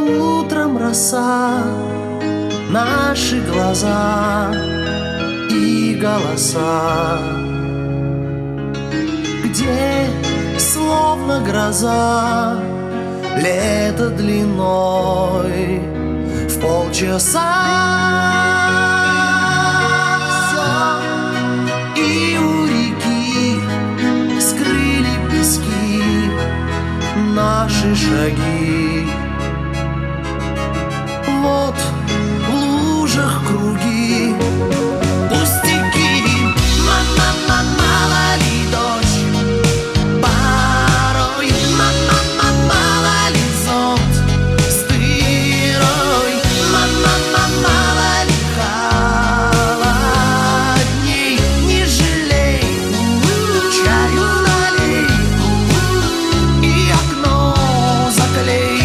Утром роса, наши глаза и голоса, где словно гроза лето длиной в полчаса. И у реки скрыли пески наши шаги. Вот в лужах круги, пустяки. Мама, мало ли дождь порой, мало ли зонт с дырой, мало ли холодней. Не жалей, чаю налей и окно заклей.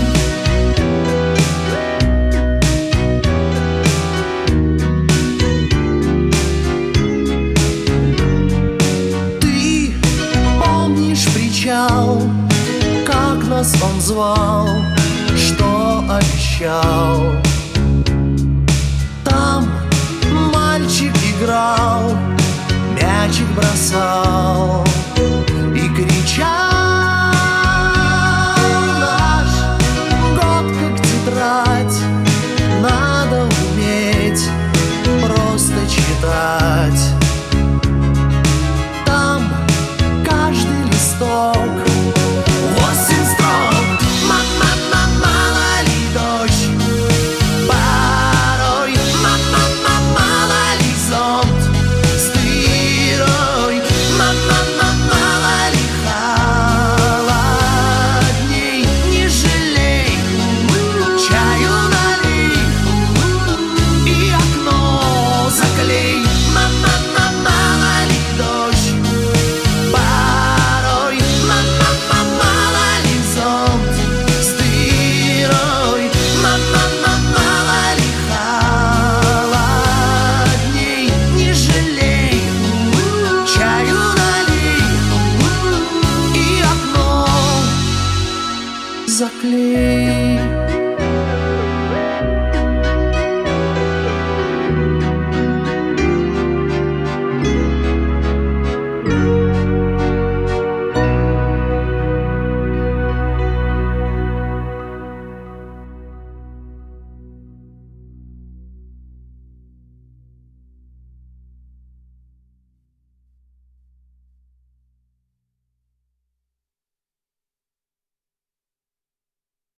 Как нас он звал, что обещал. Там мальчик играл, мячик бросал.